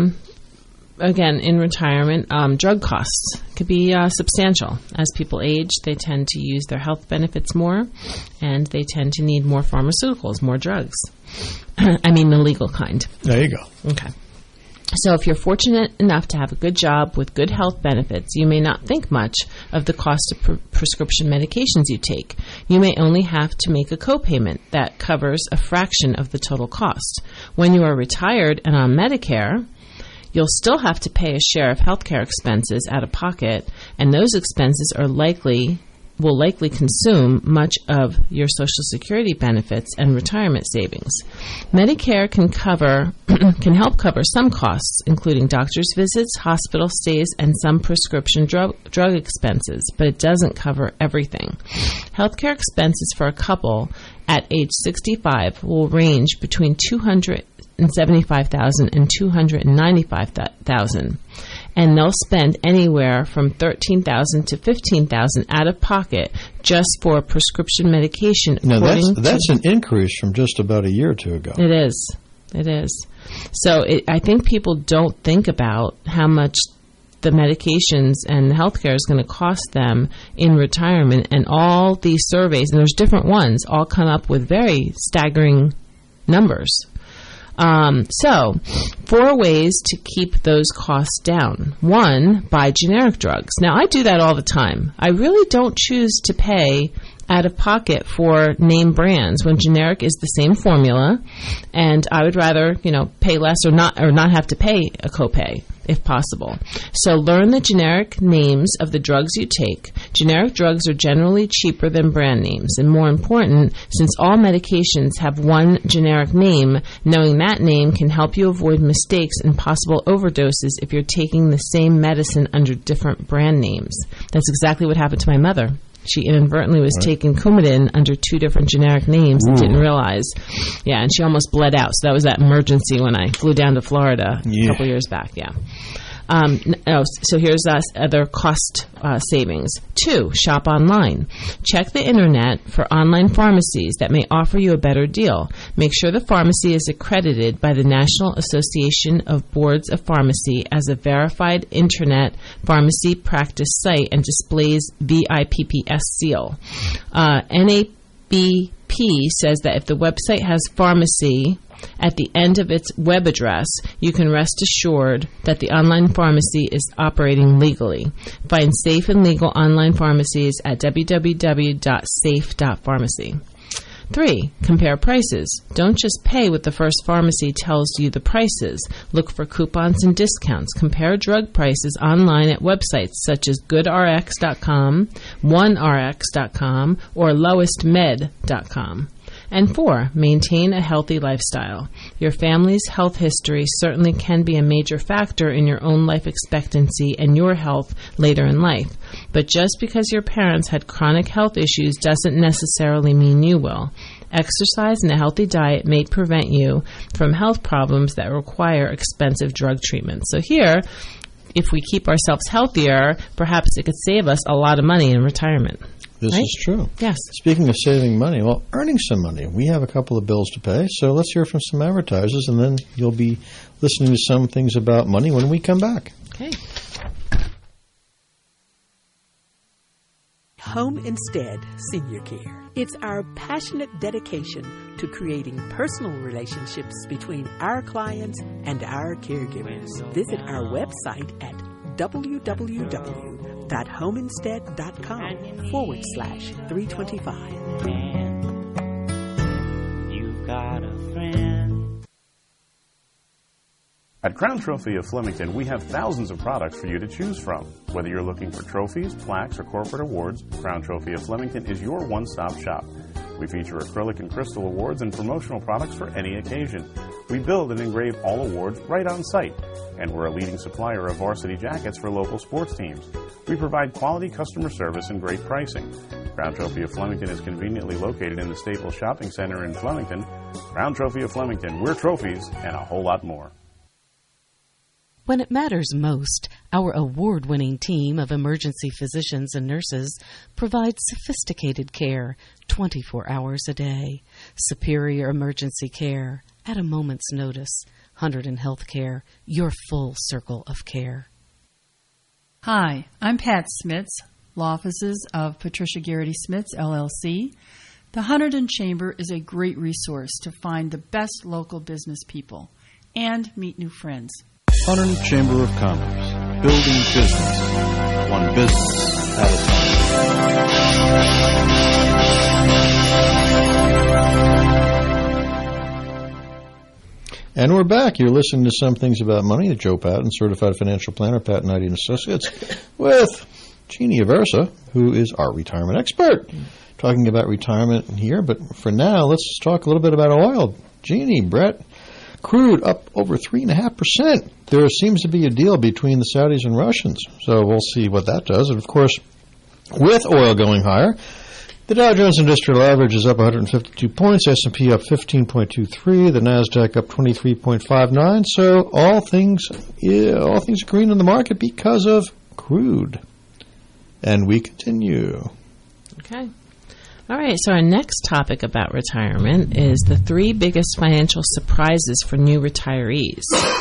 E: again, in retirement, drug costs could be substantial. As people age, they tend to use their health benefits more, and they tend to need more pharmaceuticals, more drugs. I mean the legal kind.
F: There you go.
E: Okay. So if you're fortunate enough to have a good job with good health benefits, you may not think much of the cost of prescription medications you take. You may only have to make a copayment that covers a fraction of the total cost. When you are retired and on Medicare, you'll still have to pay a share of healthcare expenses out of pocket, and those expenses will likely consume much of your Social Security benefits and retirement savings. Medicare can help cover some costs, including doctor's visits, hospital stays, and some prescription drug expenses, but it doesn't cover everything. Healthcare expenses for a couple at age 65 will range between $275,000 and $295,000. And they'll spend anywhere from $13,000 to $15,000 out of pocket just for prescription medication.
F: Now that's an increase from just about a year or two ago.
E: It is. So I think people don't think about how much the medications and healthcare is going to cost them in retirement. And all these surveys, and there's different ones, all come up with very staggering numbers. So, 4 ways to keep those costs down. 1, buy generic drugs. Now, I do that all the time. I really don't choose to pay out of pocket for name brands when generic is the same formula, and I would rather, pay less or not have to pay a copay if possible. So learn the generic names of the drugs you take. Generic drugs are generally cheaper than brand names, and more important, since all medications have one generic name, knowing that name can help you avoid mistakes and possible overdoses if you're taking the same medicine under different brand names. That's exactly what happened to my mother. She inadvertently was taking Coumadin under 2 different generic names and didn't realize. Yeah, and she almost bled out. So that was that emergency when I flew down to Florida a couple years back. Yeah. So here's other cost savings. 2, shop online. Check the internet for online pharmacies that may offer you a better deal. Make sure the pharmacy is accredited by the National Association of Boards of Pharmacy as a verified internet pharmacy practice site and displays VIPPS seal. NABP says that if the website has pharmacy at the end of its web address, you can rest assured that the online pharmacy is operating legally. Find safe and legal online pharmacies at www.safe.pharmacy. 3, compare prices. Don't just pay what the first pharmacy tells you the prices. Look for coupons and discounts. Compare drug prices online at websites such as GoodRx.com, OneRx.com, or LowestMed.com. And 4, maintain a healthy lifestyle. Your family's health history certainly can be a major factor in your own life expectancy and your health later in life. But just because your parents had chronic health issues doesn't necessarily mean you will. Exercise and a healthy diet may prevent you from health problems that require expensive drug treatment. So here, if we keep ourselves healthier, perhaps it could save us a lot of money in retirement.
F: This is true.
E: Yes.
F: Speaking of saving money, earning some money. We have a couple of bills to pay, so let's hear from some advertisers, and then you'll be listening to some things about money when we come back.
E: Okay.
N: Home Instead Senior Care. It's our passionate dedication to creating personal relationships between our clients and our caregivers. Visit our website at www.homeinstead.com/325.
P: You've got a friend. At Crown Trophy of Flemington, we have thousands of products for you to choose from. Whether you're looking for trophies, plaques, or corporate awards, Crown Trophy of Flemington is your one-stop shop. We feature acrylic and crystal awards and promotional products for any occasion. We build and engrave all awards right on site, and we're a leading supplier of varsity jackets for local sports teams. We provide quality customer service and great pricing. Crown Trophy of Flemington is conveniently located in the Staples Shopping Center in Flemington. Crown Trophy of Flemington, we're trophies and a whole lot more.
Q: When it matters most, our award-winning team of emergency physicians and nurses provides sophisticated care 24 hours a day. Superior emergency care at a moment's notice. Hunterdon Healthcare, your full circle of care.
R: Hi, I'm Pat Smits, law offices of Patricia Garrity Smits, LLC. The Hunterdon Chamber is a great resource to find the best local business people and meet new friends.
B: Hunterdon Chamber of Commerce, building business, one business at a
F: time. And we're back. You're listening to Some Things About Money with Joe Patton, certified financial planner, Patton Knight & Associates, with Jeannie Aversa, who is our retirement expert. Talking about retirement here, but for now, let's talk a little bit about oil. Jeannie, Brett, crude up over 3.5%. There seems to be a deal between the Saudis and Russians, so we'll see what that does. And of course, with oil going higher, the Dow Jones Industrial Average is up 152 points, S&P up 15.23, the Nasdaq up 23.59. So all things are green in the market because of crude. And we continue.
E: Okay. All right, so our next topic about retirement is the 3 biggest financial surprises for new retirees.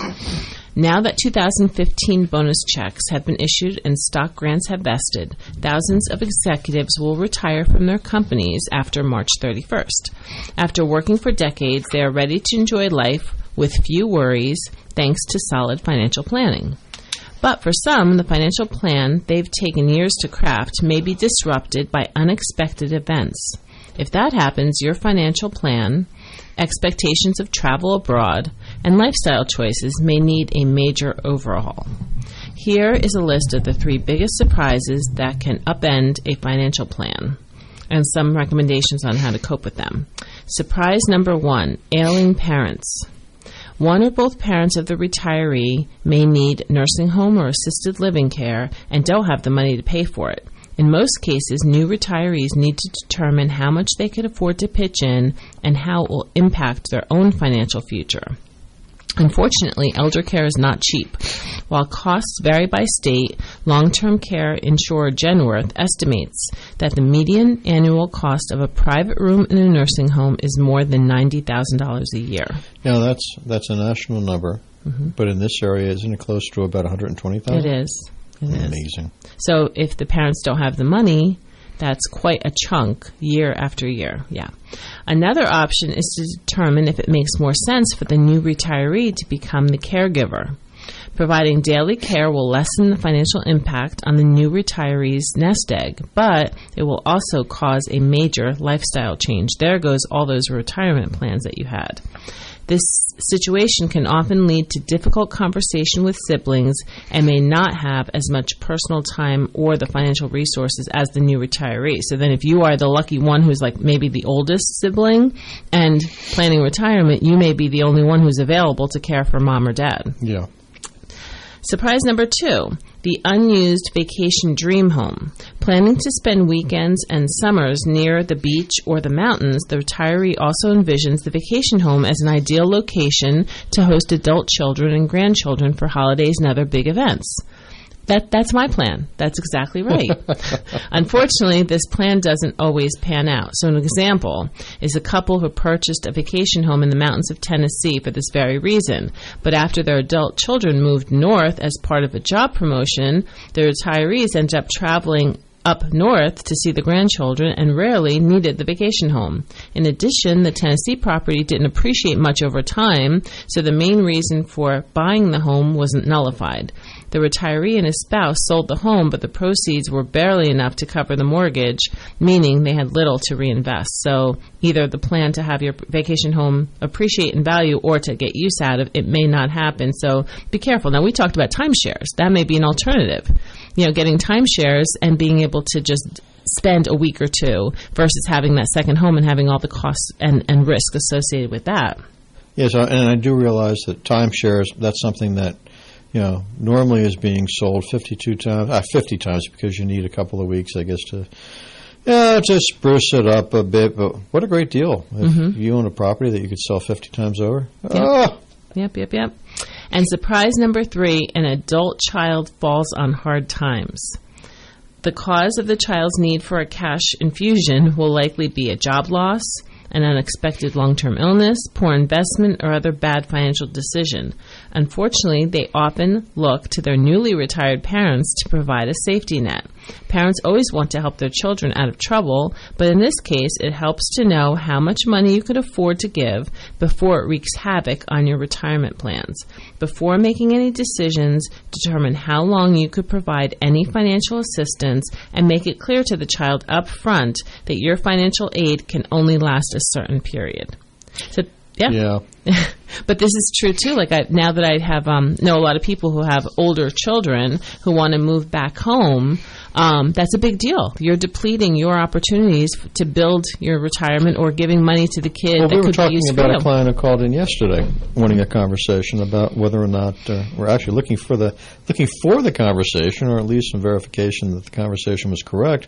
E: Now that 2015 bonus checks have been issued and stock grants have vested, thousands of executives will retire from their companies after March 31st. After working for decades, they are ready to enjoy life with few worries thanks to solid financial planning. But for some, the financial plan they've taken years to craft may be disrupted by unexpected events. If that happens, your financial plan, expectations of travel abroad, and lifestyle choices may need a major overhaul. Here is a list of the 3 biggest surprises that can upend a financial plan, and some recommendations on how to cope with them. Surprise number 1, ailing parents. One or both parents of the retiree may need nursing home or assisted living care and don't have the money to pay for it. In most cases, new retirees need to determine how much they can afford to pitch in and how it will impact their own financial future. Unfortunately, elder care is not cheap. While costs vary by state, long-term care insurer Genworth estimates that the median annual cost of a private room in a nursing home is more than $90,000 a year.
F: Now, that's a national number, but in this area, isn't it close to about $120,000?
E: It is.
F: Amazing.
E: So if the parents don't have the money, that's quite a chunk year after year. Yeah. Another option is to determine if it makes more sense for the new retiree to become the caregiver. Providing daily care will lessen the financial impact on the new retiree's nest egg, but it will also cause a major lifestyle change. There goes all those retirement plans that you had. This situation can often lead to difficult conversation with siblings and may not have as much personal time or the financial resources as the new retiree. So then if you are the lucky one who's like maybe the oldest sibling and planning retirement, you may be the only one who's available to care for mom or dad.
F: Yeah.
E: Surprise number 2, the unused vacation dream home. Planning to spend weekends and summers near the beach or the mountains, the retiree also envisions the vacation home as an ideal location to host adult children and grandchildren for holidays and other big events. That's my plan. That's exactly right. Unfortunately, this plan doesn't always pan out. So an example is a couple who purchased a vacation home in the mountains of Tennessee for this very reason. But after their adult children moved north as part of a job promotion, the retirees ended up traveling up north to see the grandchildren and rarely needed the vacation home. In addition, the Tennessee property didn't appreciate much over time, so the main reason for buying the home wasn't nullified. The retiree and his spouse sold the home, but the proceeds were barely enough to cover the mortgage, meaning they had little to reinvest. So either the plan to have your vacation home appreciate in value or to get use out of it may not happen. So be careful. Now, we talked about timeshares. That may be an alternative. Getting timeshares and being able to just spend a week or two versus having that second home and having all the costs and risk associated with that.
F: Yes, and I do realize that timeshares, that's something that normally is being sold 50 times because you need a couple of weeks, I guess, to spruce it up a bit. But what a great deal if you own a property that you could sell 50 times over.
E: Yep. And surprise number 3, an adult child falls on hard times. The cause of the child's need for a cash infusion will likely be a job loss, an unexpected long-term illness, poor investment, or other bad financial decision. Unfortunately, they often look to their newly retired parents to provide a safety net. Parents always want to help their children out of trouble, but in this case, it helps to know how much money you could afford to give before it wreaks havoc on your retirement plans. Before making any decisions, determine how long you could provide any financial assistance and make it clear to the child up front that your financial aid can only last a certain period. So, yeah. But this is true too. Now that I have know a lot of people who have older children who want to move back home, that's a big deal. You're depleting your opportunities to build your retirement or giving money to the kid.
F: Well,
E: that
F: we were
E: could
F: talking
E: be used
F: about
E: for
F: a client who called in yesterday, wanting a conversation about whether or not we're actually looking for the conversation, or at least some verification that the conversation was correct,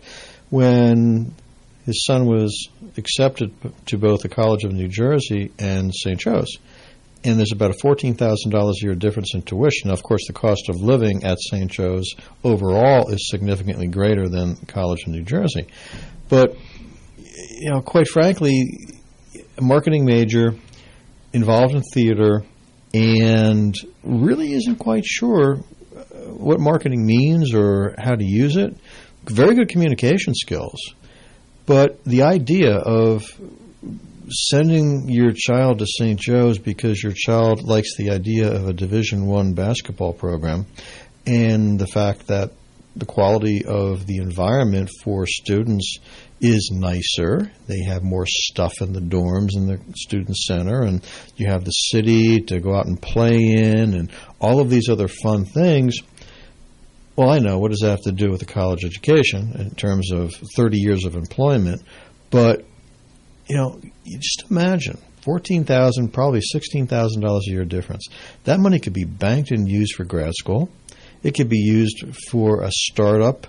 F: when his son was accepted to both the College of New Jersey and St. Joe's. And there's about a $14,000 a year difference in tuition. Now, of course, the cost of living at St. Joe's overall is significantly greater than College of New Jersey. But, quite frankly, a marketing major involved in theater and really isn't quite sure what marketing means or how to use it. Very good communication skills. But the idea of sending your child to St. Joe's because your child likes the idea of a Division I basketball program, and the fact that the quality of the environment for students is nicer, they have more stuff in the dorms in the student center, and you have the city to go out and play in, and all of these other fun things. Well, I know, what does that have to do with a college education in terms of 30 years of employment? But, you just imagine, $14,000, probably $16,000 a year difference. That money could be banked and used for grad school. It could be used for a startup,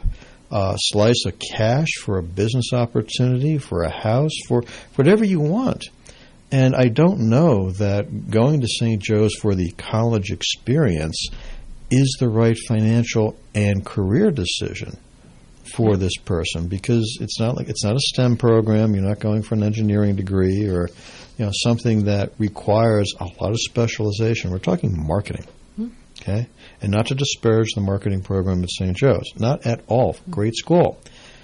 F: slice of cash for a business opportunity, for a house, for whatever you want. And I don't know that going to St. Joe's for the college experience is the right financial and career decision for this person, because it's not a STEM program. You're not going for an engineering degree or something that requires a lot of specialization. We're talking marketing, okay? And not to disparage the marketing program at St. Joe's, not at all. Great school,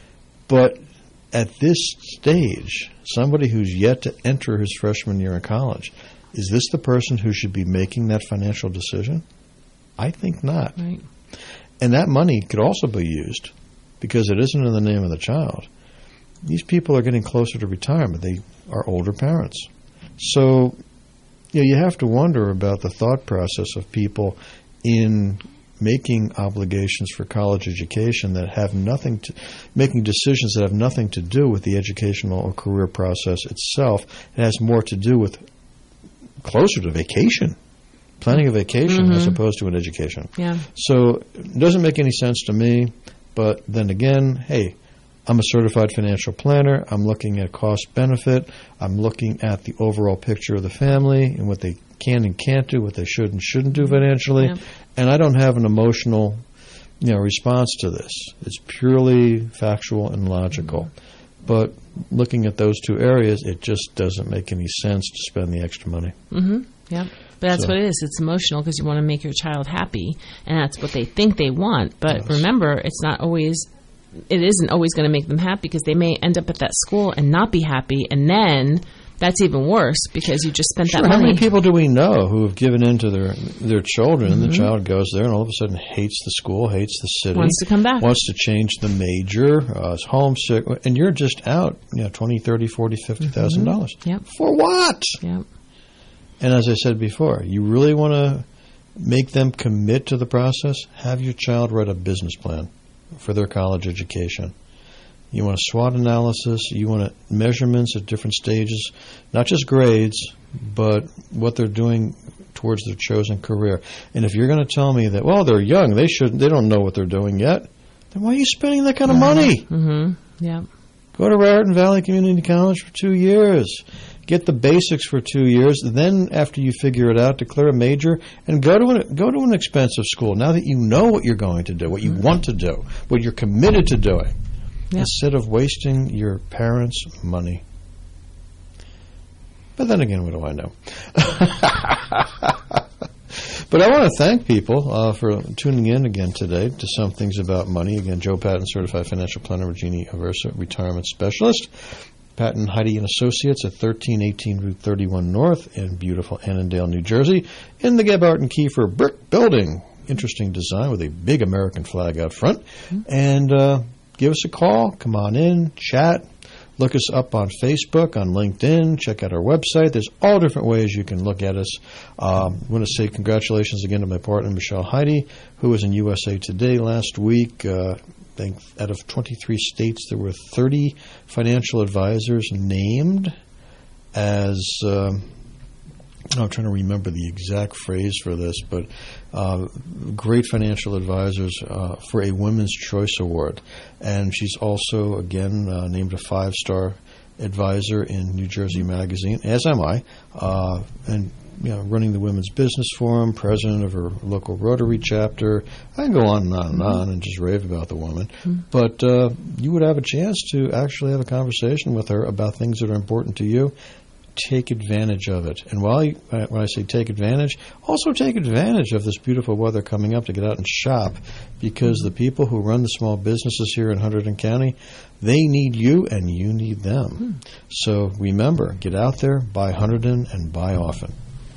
F: but at this stage, somebody who's yet to enter his freshman year in college, is this the person who should be making that financial decision? I think not.
E: Right.
F: And that money could also be used, because it isn't in the name of the child. These people are getting closer to retirement. They are older parents. So you have to wonder about the thought process of people in making obligations for college education that have making decisions that have nothing to do with the educational or career process itself. It has more to do with closer to vacation. Planning a vacation as opposed to an education.
E: Yeah.
F: So it doesn't make any sense to me, but then again, hey, I'm a certified financial planner. I'm looking at cost-benefit. I'm looking at the overall picture of the family and what they can and can't do, what they should and shouldn't do financially. Yeah. And I don't have an emotional response to this. It's purely factual and logical. But looking at those two areas, it just doesn't make any sense to spend the extra money.
E: Yeah. But that's what it is. It's emotional because you want to make your child happy, and that's what they think they want. But remember, it's not always it isn't always going to make them happy because they may end up at that school and not be happy, and then that's even worse because you just spent that money.
F: How many people do we know who have given in to their children, and the child goes there and all of a sudden hates the school, hates the city,
E: wants to come back,
F: wants to change the major, is homesick, and you're just out, $20,000, $30,000, $40,000, $50,000.
E: Yep.
F: For what?
E: Yep.
F: And as I said before, you really want to make them commit to the process? Have your child write a business plan for their college education. You want a SWOT analysis. You want measurements at different stages, not just grades, but what they're doing towards their chosen career. And if you're going to tell me that, well, they're young, they don't know what they're doing yet, then why are you spending that kind of money?
E: Mm-hmm. Yeah.
F: Go to Raritan Valley Community College for 2 years. Get the basics for 2 years. Then, after you figure it out, declare a major and go to an expensive school. Now that you know what you're going to do, what you want to do, what you're committed to doing, instead of wasting your parents' money. But then again, what do I know? But I want to thank people for tuning in again today to Some Things About Money. Again, Joe Patton, Certified Financial Planner, Virginia Aversa, Retirement Specialist. Patton, Heidi & Associates at 1318 Route 31 North in beautiful Annandale, New Jersey, in the Gebhardt & Kiefer brick building. Interesting design with a big American flag out front. And give us a call. Come on in, chat. Look us up on Facebook, on LinkedIn. Check out our website. There's all different ways you can look at us. I want to say congratulations again to my partner, Michelle Heidi, who was in USA Today last week. I think out of 23 states, there were 30 financial advisors named as I'm trying to remember the exact phrase for this, but great financial advisors for a Women's Choice Award. And she's also, again, named a 5-star advisor in New Jersey Magazine, as am I, and running the Women's Business Forum, president of her local Rotary chapter. I can go on and on and on and just rave about the woman. But you would have a chance to actually have a conversation with her about things that are important to you. Take advantage of it. And when I say take advantage, also take advantage of this beautiful weather coming up to get out and shop, because the people who run the small businesses here in Hunterdon County, they need you and you need them. So remember, get out there, buy Hunterdon, and buy often.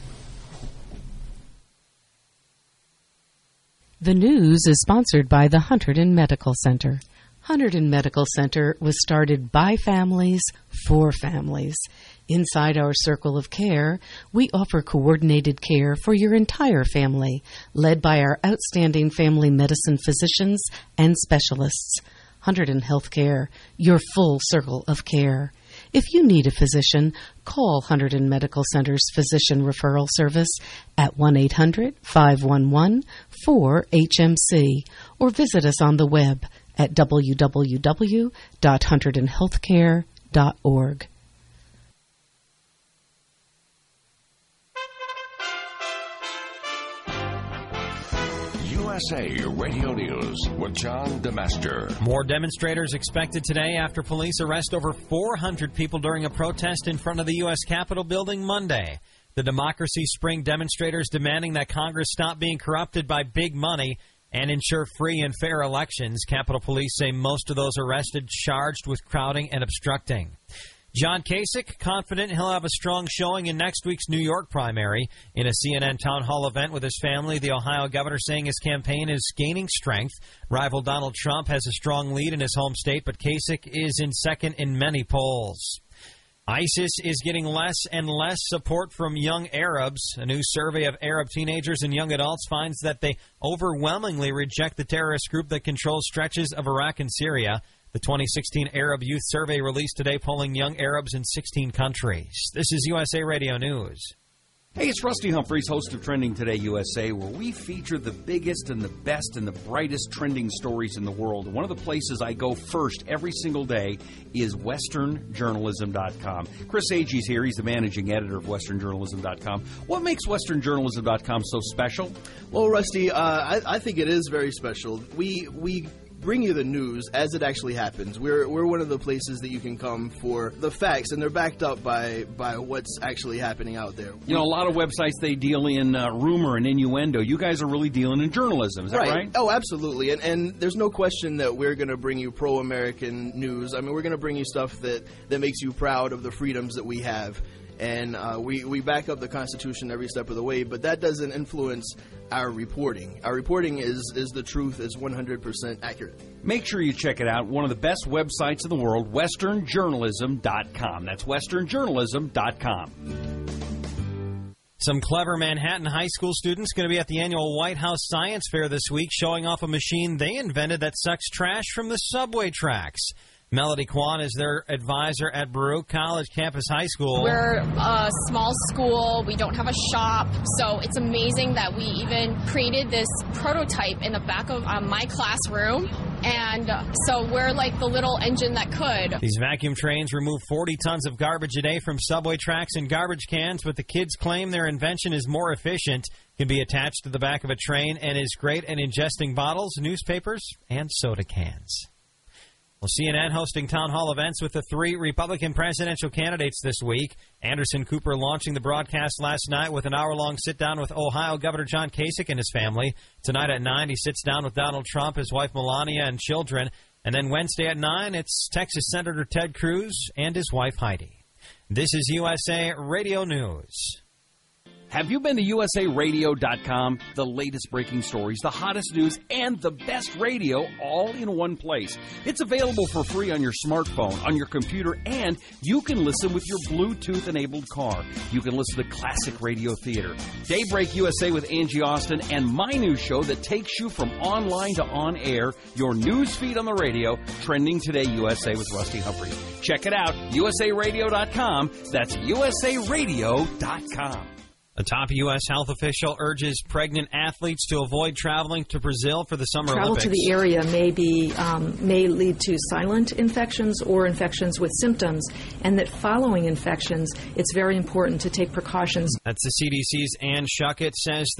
Q: The news is sponsored by the Hunterdon Medical Center. Hunterdon Medical Center was started by families for families. Inside our circle of care, we offer coordinated care for your entire family, led by our outstanding family medicine physicians and specialists. Hunterdon Healthcare, your full circle of care. If you need a physician, call Hunterdon Medical Center's Physician Referral Service at 1-800-511-4HMC or visit us on the web at www.hunterdonhealthcare.org.
J: USA Radio News with John DeMaster.
K: More demonstrators expected today after police arrest over 400 people during a protest in front of the U.S. Capitol building Monday. The Democracy Spring demonstrators demanding that Congress stop being corrupted by big money and ensure free and fair elections. Capitol Police say most of those arrested charged with crowding and obstructing. John Kasich, confident he'll have a strong showing in next week's New York primary. In a CNN town hall event with his family, the Ohio governor saying his campaign is gaining strength. Rival Donald Trump has a strong lead in his home state, but Kasich is in second in many polls. ISIS is getting less and less support from young Arabs. A new survey of Arab teenagers and young adults finds that they overwhelmingly reject the terrorist group that controls stretches of Iraq and Syria. The 2016 Arab Youth Survey released today, polling young Arabs in 16 countries. This is USA Radio News.
S: Hey, it's Rusty Humphreys, host of Trending Today USA, where we feature the biggest and the best and the brightest trending stories in the world. One of the places I go first every single day is westernjournalism.com. Chris Agee's here. He's the managing editor of westernjournalism.com. What makes westernjournalism.com so special?
T: Well, Rusty, I think it is very special. We bring you the news as it actually happens. We're one of the places that you can come for the facts, and they're backed up by what's actually happening out there.
S: You know, a lot of websites, they deal in rumor and innuendo. You guys are really dealing in journalism, is that right?
T: Oh, absolutely. And there's no question that we're going to bring you pro-American news. I mean, we're going to bring you stuff that makes you proud of the freedoms that we have. And we back up the Constitution every step of the way, but that doesn't influence our reporting. Our reporting is the truth, is 100% accurate.
S: Make sure you check it out. One of the best websites in the world, westernjournalism.com. That's westernjournalism.com.
K: Some clever Manhattan high school students going to be at the annual White House Science Fair this week, showing off a machine they invented that sucks trash from the subway tracks. Melody Kwan is their advisor at Baruch College Campus High School.
U: We're a small school. We don't have a shop. So it's amazing that we even created this prototype in the back of my classroom. And so we're like the little engine that could.
K: These vacuum trains remove 40 tons of garbage a day from subway tracks and garbage cans, but the kids claim their invention is more efficient, can be attached to the back of a train, and is great at ingesting bottles, newspapers, and soda cans. Well, CNN hosting town hall events with the 3 Republican presidential candidates this week. Anderson Cooper launching the broadcast last night with an hour-long sit-down with Ohio Governor John Kasich and his family. Tonight at 9, he sits down with Donald Trump, his wife Melania, and children. And then Wednesday at 9, it's Texas Senator Ted Cruz and his wife Heidi. This is USA Radio News.
S: Have you been to usaradio.com? The latest breaking stories, the hottest news, and the best radio all in one place. It's available for free on your smartphone, on your computer, and you can listen with your Bluetooth-enabled car. You can listen to classic radio theater, Daybreak USA with Angie Austin, and my new show that takes you from online to on-air, your news feed on the radio, Trending Today USA with Rusty Humphrey. Check it out, usaradio.com. That's usaradio.com.
K: A top U.S. health official urges pregnant athletes to avoid traveling to Brazil for the Summer
V: Olympics. Travel to the area may lead to silent infections or infections with symptoms, and that following infections, it's very important to take precautions.
K: That's the CDC's Ann Schuckett says